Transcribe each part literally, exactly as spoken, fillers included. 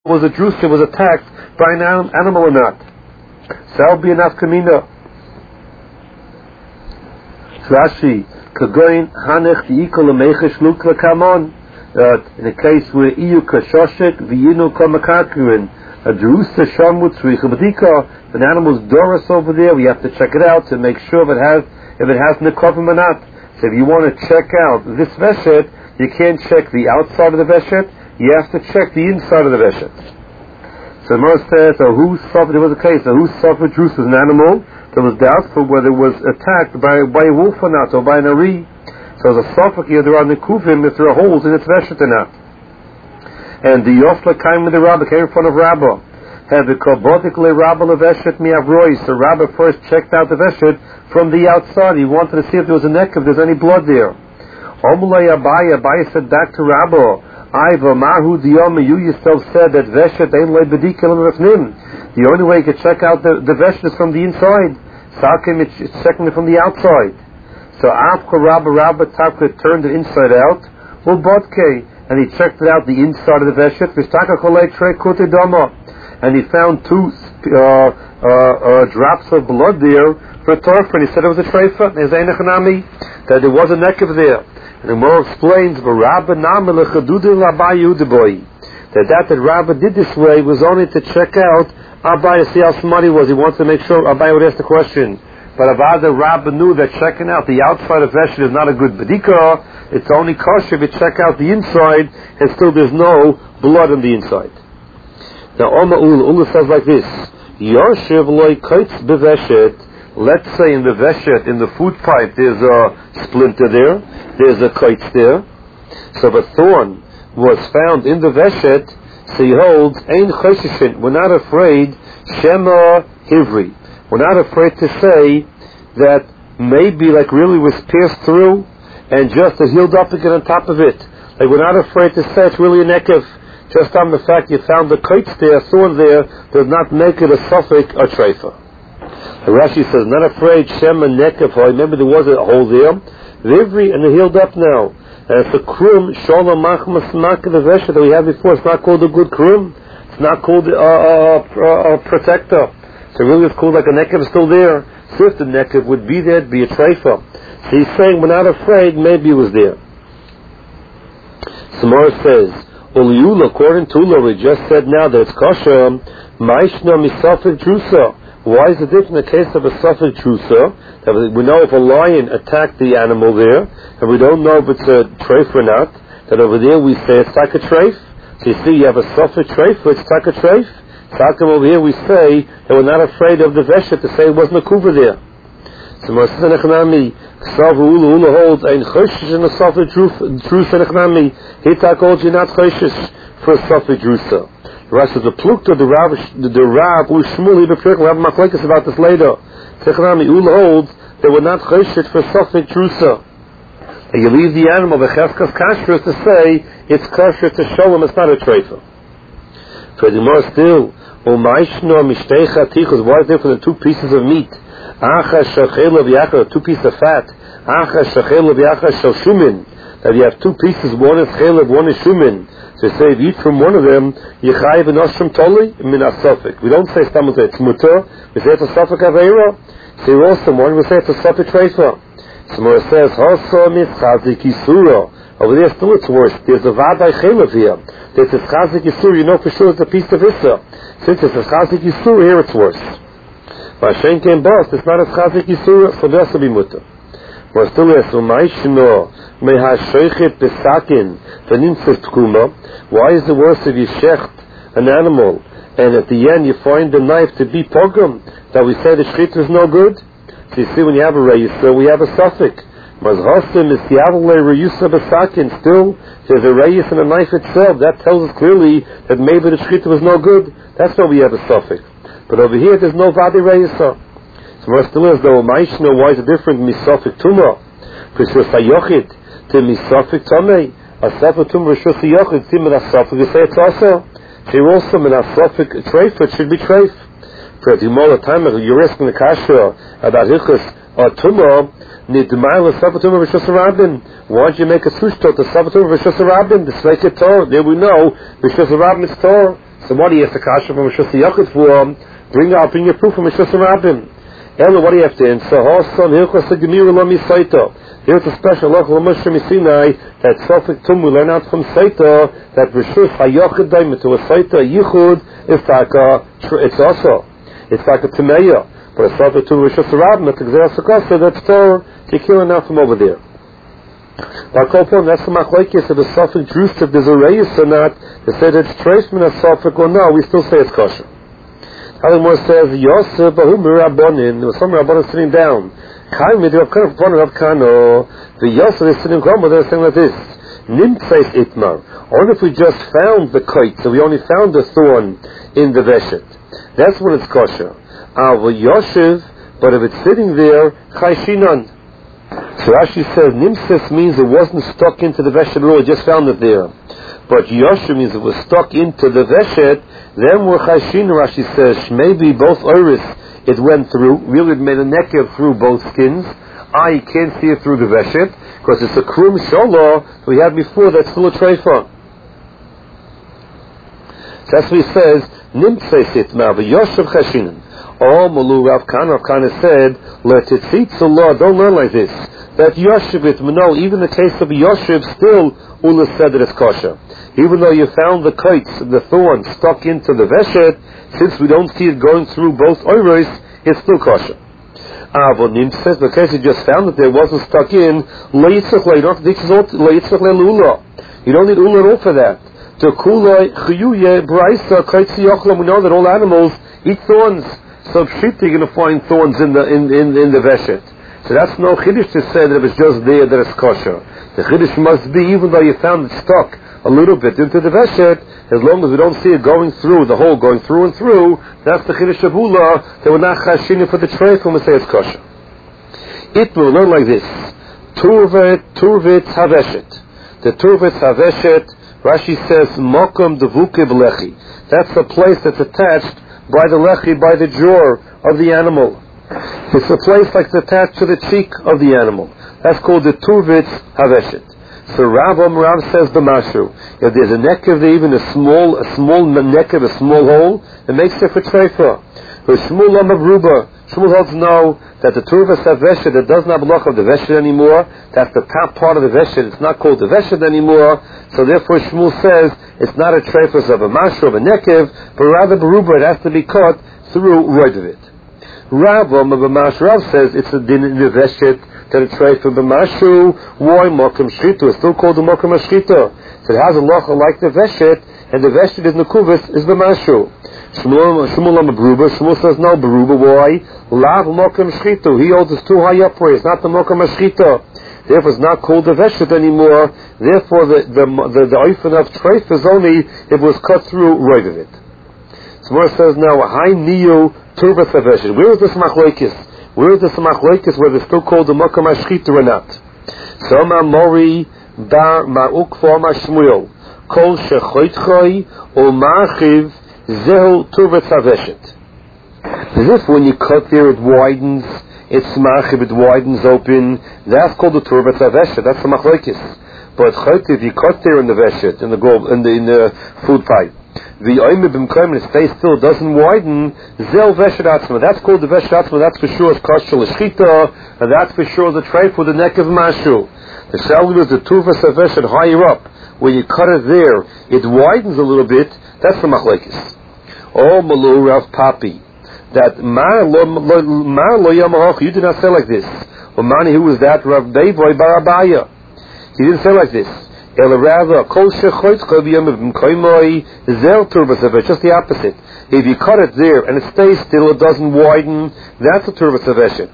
was a drusa was attacked by an animal or not. So that would be an afkamina. Rashi, kagoin hanech diikol amechesh lukla kamon. In a case where iyu kashoshet v'yinu kamakakuin, a drusa shamut tzricha, an animal's doris over there, we have to check it out to make sure if it has if it has nikovim or not. So if you want to check out this veshet, you can't check the outside of the veshet. You have to check the inside of the veshet. So the Gemara says, so who suffered, there was a case, so who suffered Drus was an animal that was doubtful whether it was attacked by, by a wolf or not, or by an ari. So the suffix here, there are Nekuvim, if there are holes in its veshet or not. And the Yofla came with the Rabbah, came in front of Rabbah. Had the Kobotikle Rabbah veshet miavroi. So Rabbah first checked out the veshet from the outside. He wanted to see if there was a neck, if there's any blood there. Omulay Abaya, Abaya said back to Rabbah, Iva Mahu Diyom, you yourself said that Veshet ain't like Bedikil Rafnim. The only way you can check out the, the Veshet is from the inside. Sakim, it's checking it from the outside. So Afka Rabba Rabba Taka turned it inside out. Well, Bodke, and he checked it out the inside of the Veshet. Vistaka Kolei Tre Kote Dama. And he found two uh, uh, uh, drops of blood there for a torf, and he said it was a treifa. There's Einachanami, that there was a neck of there. And the Gemara explains, that that that Rabba did this way was only to check out Abai to see how smart he was. He wants to make sure Abai would ask the question. But Avada Rabba knew that checking out the outside of Veshet is not a good bedika. It's only kosher if you check out the inside and still there's no blood on the inside. Now Oma Ula, Ula says like this, Yoshev loy kaitz beveshet. Let's say in the veshet, in the food pipe, there's a splinter there, there's a kaitz there. So the thorn was found in the veshet, so he holds, ein choshishin, we're not afraid, shema hivri. We're not afraid to say that maybe like really was pierced through and just it healed up again on top of it. Like we're not afraid to say it's really a nekev. Just on the fact you found the kaitz there, a thorn there, does not make it a suffix or treifa. Rashi says, not afraid, Shema Nekef, remember there was a hole there, Vivri, and it healed up now. And it's a krum, Shalom Machmas Mak, the Vesha that we had before, it's not called a good krum, it's not called a uh, uh, uh, uh, protector. So really it's called like a Nekef is still there. So if the Nekef would be there, it'd be a treifa. So he's saying, we're not afraid, maybe it was there. Samara says, Uliyula, according to Ula, we just said now that it's kosher, Maishna Misafik Drusa. Why is it different in the case of a suffix trusa? That we know if a lion attacked the animal there, and we don't know if it's a treif or not, that over there we say it's like a treif. So you see, you have a suffix treif, it's like a treif. So how come over here we say that we're not afraid of the veshet to say it wasn't a kuva there? So Marasisa Nechanami, Ksav Ula Ula holds, ein choshish in a suffix trusa Nechanami, Hitak holds you're not choshish for a suffix trusa. The rest of the plukta, the Rav, the, the Rav, Ushmul, he befrick, we'll have machlekes about this later. Technami, Ul holds, they were not cheshit for suffix trusa. And you leave the animal, the cheskas kasher, to say, it's kasher to show him it's not a treifa. For the more still, Umaishno, Mishtecha, Tichus, why is there for the two pieces of meat? Acha, Shachela, V'yacha, two pieces of fat. Acha, Shachela, V'yacha, Shoshumin. That you have two pieces, one is chelev, one is shumin. So say if you eat from one of them, Yechayiv and Oshram Toli, min asofik. We don't say stamut it's mutter, we say it's a sofik aveira. Say also one, we say it's a sofik treifa. Somewhere it says, Hoso mitchazik yisura. Over there still it's worse. There's a vaday chelev here. There's a chazik yisura, you know for sure it's a piece of issa. Since it's a chazik yisura, here it's worse. But Hashem came boss, it's not a chazik yisura, so there has to be mutter. But still there's a maishno. Why is it worse if you shecht an animal and at the end you find the knife to be pogrom, that we say the shchit is no good? So you see when you have a reyusa, we have a suffix. Still, there's a reyus and a knife itself. That tells us clearly that maybe the shchit was no good. That's why we have a suffix. But over here there's no vadi reyusa. So we're still as though maishno, why is it different misafik tumah? Because you're sayochid to misafik tomei, a safik tum rishus yochid, sim and a safik, you say it's also. So you're also in a safik treif, it should be treif. For the more time you're asking the kasha about hichus or tumah, nidmail a safik tum rishus rabbin. Why don't you make a sushto to safik tum rishus rabbin? The sveik it Torah. There we know rishus rabbin is Torah. So what do you have to kasha from Mishras Yachid for? Bring out, bring your proof from Mishras Rabbim. Ella, what do you have to answer? Hosan Hilchos Gemir Lami Saito. Here's a special local Moshe Misinai that Sofik Tum we learn out from Saito that Rishus Hayachid Daim to a Saito Yichud is like a it's also it's like a Timeya. But a Sofik Tum Rishus Rabbim it's exactly that's Torah Kikila now from over there. But Kolpon, that's the machlokes of the Sofik Drush if there's a reyes or not. They say that it's tracement of Sofik or no, we still say it's kosher. More says Yosef Bahum Rabbanin. There was some Rabbanin sitting down. Kaim Rav Kana Rav Kano. The Yosef is sitting down, but they're saying like this: Nimtzeis Itmar. Or if we just found the kite, so we only found the thorn in the veshet, that's when it's kosher. Ava Yosef, but if it's sitting there, Chayshinan. So Rashi says Nimtzeis means it wasn't stuck into the veshet at all; it just found it there. But Yosef means it was stuck into the veshet. Then we're Chashin, Rashi says, maybe both iris it went through, really it made a nekev through both skins. I you can't see it through the veshet, because it's a krum sholah we had before that's still a treifa. So that's what he says, Nimtzei sitma, but Yosef Chashinin. Oh, Malu Rav Kana, Rav Kana said, let it see Allah, don't learn like this. That Yosef, it, no, even the case of Yosef, still Ula said that it's kosher. Even though you found the kites, the thorn, stuck into the veshet, since we don't see it going through both oiros, it's still kosher. Avonim says, the case you just found that there wasn't stuck in, you don't need ula at all for that. We know that all animals eat thorns, so shit you're going to find thorns in the in, in, in the veshet. So that's no chiddush to say that it was just there that it's kosher. The chiddush must be, even though you found it stuck a little bit into the veshet, as long as we don't see it going through, the hole going through and through, that's the chiddush of ula, that we're not chashinin for the treif when we say it's kosher. It will learn like this. Turvet, turvet haveshet. The turvet haveshet, Rashi says, mokum devuke b'lechi. That's the place that's attached by the lechi, by the jaw of the animal. It's a place like it's attached to the cheek of the animal. That's called the turvet haveshet. So Rav Rav says the mashu. If there's a nekev there, even a small, a small nekev, a small hole, it makes it for treifa. For Shmuel Amav Ruba, Shmuel holds no that the turvas haveshet that doesn't have loch of the veshet anymore. That's the top part of the veshet. It's not called the veshet anymore. So therefore Shmuel says it's not a treifas of a mashu of a nekev, but rather beruba it has to be cut through right of it. Rav Amav Rav says it's a din in the veshet. That it's right for the mashu. Why mokum shchita? It's still called the mokum shchita. So it has a locha like the veshet, and the veshet is nekuvis is the mashu. Shmuel Shmuel Beruba. Shmuel says no beruba. Why? Lav mokum shchita. He holds it's too high up for it. It's not the mokum shchita. Therefore, it's not called the veshet anymore. Therefore, the the the, the oifen of treif is only if it was cut through right of it. Shmuel says now, high niu turbas veshet. Where is this machlokes? Where is the samachloikis where they're still called the Makam HaShchita or not? Soma Mori Bar Ma'uk Forma Shmuel Kol Shechoitchoi O Ma'achiv Zehu Turvet Saveshet. As if when you cut there it widens, it's Ma'achiv, it widens open, that's called the Turvet Saveshet, that's the Machloikis. But if you cut there in the Veshet, in the gold, in the, in the food pipe, the oime b'mkoim, it stays still, doesn't widen, zel veshet atzma. That's called the veshet atzma. That's for sure is kosher l'shchita, and that's for sure the treif with the neck of mashu. The shalom is the tuvas of veshet higher up. When you cut it there, it widens a little bit. That's the machlekes. Oh, malu Rav Papi. That mar lo yamahoch. You did not say like this. Umani, who was that? Rav Beivoy Barabaya. He didn't say like this. Rather, just the opposite. If you cut it there and it stays still, it doesn't widen, that's a turbas of veshet.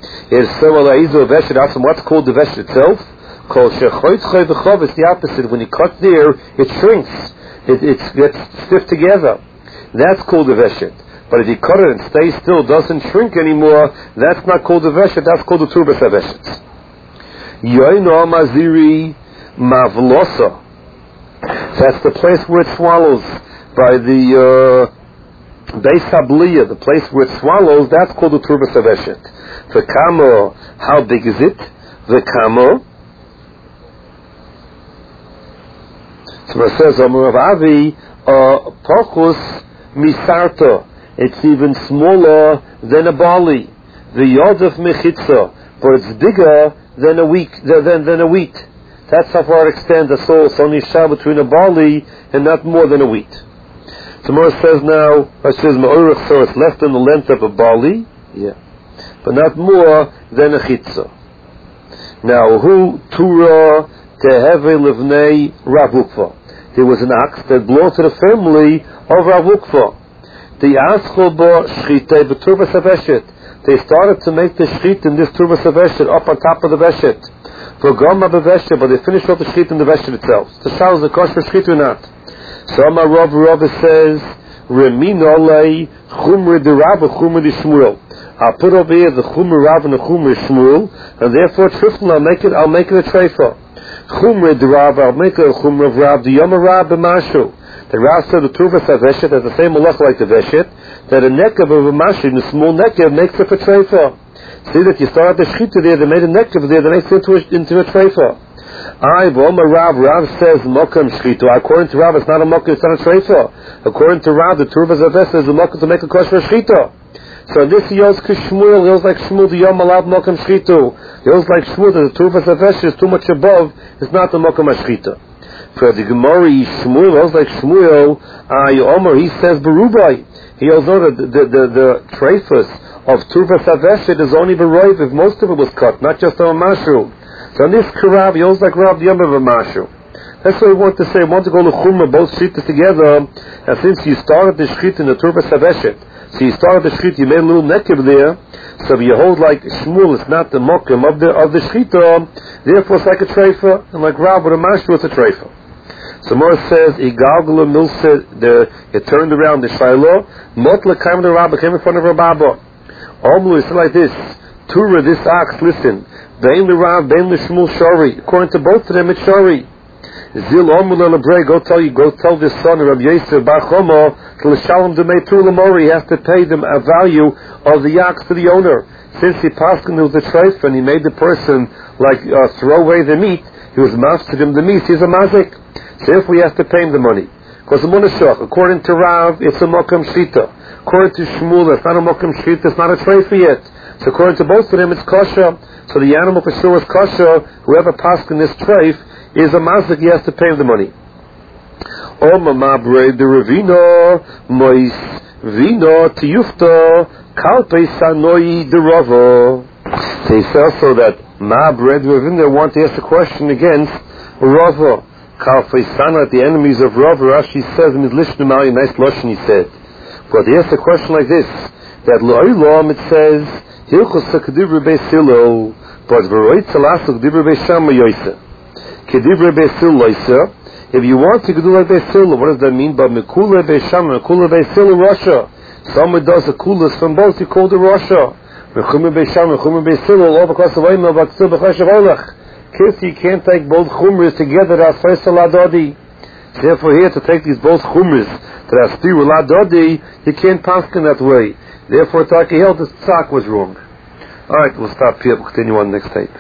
It's what's called the veshet itself. It's the opposite. When you cut there, it shrinks. It, it gets stiff together. That's called the veshet. But if you cut it and stays still, it doesn't shrink anymore, that's not called the veshet, that's called the turbas of veshet. Yoino Maziri Mavlosa. That's the place where it swallows. By the uh, Beis Habliya, the place where it swallows, that's called the Turbas Haveshet. The Kamo, how big is it? The Kamo. So it says, Amar Rav Avi, Pachus Misarta. It's even smaller than a barley. The Yodef Mechitza. But it's bigger than a wheat. Than, than a wheat. That's how far it extends the soul. It's only shah between a barley and not more than a wheat. So Mora says now, it says Ma'urich, so it's less than the length of a barley. Yeah. But not more than a chitza. Now, who Tura Teheve Livnei Rav Ukva? There was an ox that belonged to the family of Rav Ukva. The Aschoba Shchite Beturba Saveshet. They started to make the shchit in this Turba Saveshet up on top of the Veshet. For Gama Beveshet, but they finished off the shchit in the Veshet itself. The shal is the kosher shchit or not. So Amar Rav Rav says, Remino lei Chumri de Rav Chumri de Shmuel. I'll put over here the Chumri Rav and the Chumri Shmuel, and therefore Trifton, I'll make it, I'll make it a treifa. Chumri de Rav, I'll make it a Chumri of Rav, the Yom Rav b'mashu. The Rav said the Turba Saveshet has the same malach like the Veshet, that a nekev of a mashu, the small nekev makes it a treifa. See that you start the shchita there, they made a nekev there, that makes it into a, into a treifa. I, V'omar Rav, Rav says mokam shchita. According to Rav, it's not a mokam, it's not a treifa. According to Rav, the Turba Saveshet is a mokam to make a kosher shchita. So this yos kishmuel, yos like Shmuel, the yom alav mokam shchitu. Yos like Shmuel, that the Turba Saveshet is too much above, it's not the mokam shchita. For the Gemara, Shmuel, yos like Shmuel, I, Omer, he says berubai. He also the the the, the treifas of Turba Saveshet is only beroiv if most of it was cut, not just on a mashu. So in this Karav, yos like Rav the yom of a mashu. That's what we want to say. We want to go to Chumrah, both shchitas together. And since you started the shchit in the Turba Saveshet, so you started the shchit, you made a little nekev there. So you hold like Shmuel, it's not the mokim of the of the shchita. Therefore, it's like a treifa, and like Rav with a mashu, it's a treifa. So Mor says, Igalgula Milsa, the it turned around the Shiloh, Motla came to Rabbah, came in front of Rabba. Omlu is like this, Tura, this ox, listen, Bain the Rav, Bain the Shmuel Shari. According to both of them, it's Shari. Zil Omul Lebre, go tell you, go tell this son of Rabbi Yosef Bar Chomo, to L'Shalom Demei Tur L'Mori, he has to pay them a value of the ox to the owner. Since he passed him with the treif, and he made the person like uh, throw away the meat, he was mastered him the meat, he's a mazik. So if we have to pay him the money. Because the Munashach, according to Rav, it's a Mokam Shita. According to Shmuel, it's not a Mokam Shita, it's not a treifa yet. So according to both of them, it's kosher. So the animal for sure is kosher. Whoever passed in this treif is a mazik, he has to pay him the money. O Mamabre de Ravino, Mois Vino Tiyufta, Kalpe Sanoi de Ravo. They say also that Mabre de Ravino want to ask a question against Ravo. Kalfeisana, the enemies of Rav, Rashi says, Mizlishnamali, nice Lashon, he said. But he asked a question like this, that Lo'ilam, it says, Hilchus Kedivre Beisilo, but Veroit Salasuk Divre Beishama Yoisa. Kedivre Beisilo Yoisa, if you want to do like Beisilo, what does that mean? But Mekula Beishama, Mekula Beisilo Russia. Someone does a kulas from both, you call the Russia. Mekuma Beishama, Mekuma Beisilo, all because of Oima, but still Bechashav Olach. Kiss, you can't take both chumras together as faisal adodi. Therefore, here to take these both chumras that are still adodi, you can't pass in that way. Therefore, Taki held the tzak was wrong. All right, we'll stop here. We'll continue on the next tape.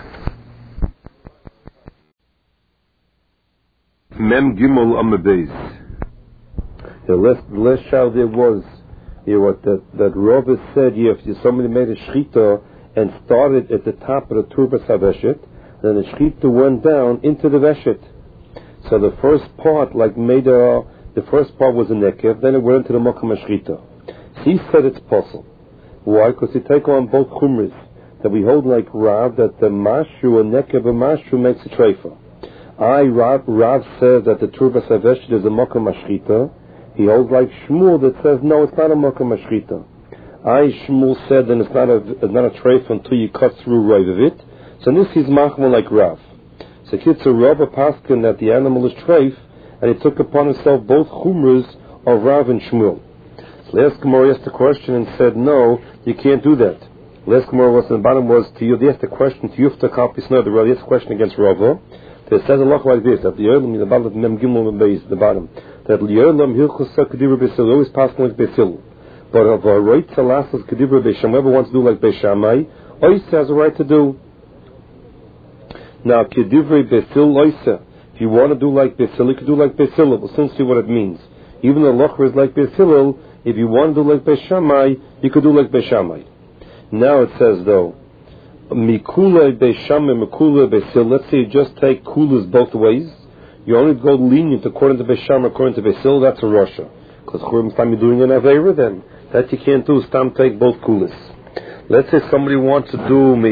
Mem Gimel Amabez. The last the last child there was here what that that Robert said. Yeah, if somebody made a shchita and started at the top of the Turba Saveshet, then the shchita went down into the veshet. So the first part, like made a, the first part was a nekev, then it went into the mokam shchita. He said it's possible. Why? Because you take on both chumras. That we hold like Rav, that the mashu, a nekev, a mashu makes a treifa. I, Rav, Rav says that the turba saveshet is a mokam shchita. He holds like Shmuel that says, no, it's not a mokam shchita. I, Shmuel said, then it's not a, it's not a treifa until you cut through right of it. So this is machmon like Rav. So Kitzur Rav paskin that the animal is treif, and he took upon himself both chumras of Rav and Shmuel. So last Gemara asked the question and said, no, you can't do that. Last Gemara was in the bottom was to you. They asked the question to Yufta Kalpisno. The Rav asked the question against Rava. They said a lot like this: that the Yerlam in the bottom, Mem Gimel base, the bottom, that the Yerlam Hilchus Kedivra Beisil always passing like Beisil, but of a right Salasas Kedivra Beisham, whoever wants to do like Beishamai, always has a right to do. Now, Kedivre Besil Loisa, If you want to do like Beis Hillel, you could do like Beis Hillel. We'll soon see what it means. Even though Lochra is like Beis Hillel, if you want to do like Beis Shammai, you could do like Beis Shammai. Now it says though, Mikula Beis Shammai, Mikula Beis Hillel. Let's say you just take kulas both ways. You only go lenient according to Beis Shammai, according to Beis Hillel. That's a Rasha. Because Churim time you're doing an Aveira, then that you can't do. Stam take both kulas. Let's say somebody wants to do